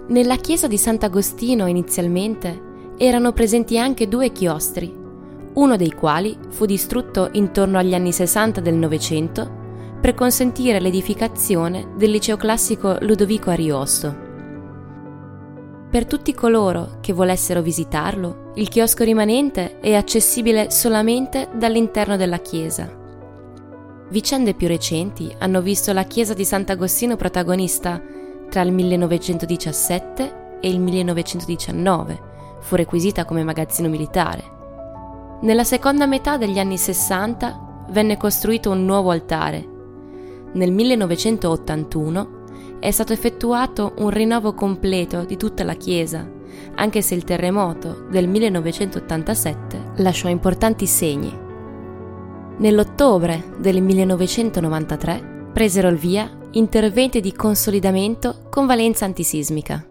Nella chiesa di Sant'Agostino inizialmente erano presenti anche 2 chiostri, uno dei quali fu distrutto intorno agli anni 60 del Novecento per consentire l'edificazione del liceo classico Ludovico Ariosto. Per tutti coloro che volessero visitarlo, il chiosco rimanente è accessibile solamente dall'interno della chiesa. Vicende più recenti hanno visto la chiesa di Sant'Agostino protagonista tra il 1917 e il 1919, fu requisita come magazzino militare. Nella seconda metà degli anni 60 venne costruito un nuovo altare. Nel 1981 è stato effettuato un rinnovo completo di tutta la chiesa, anche se il terremoto del 1987 lasciò importanti segni. Nell'ottobre del 1993 presero il via interventi di consolidamento con valenza antisismica.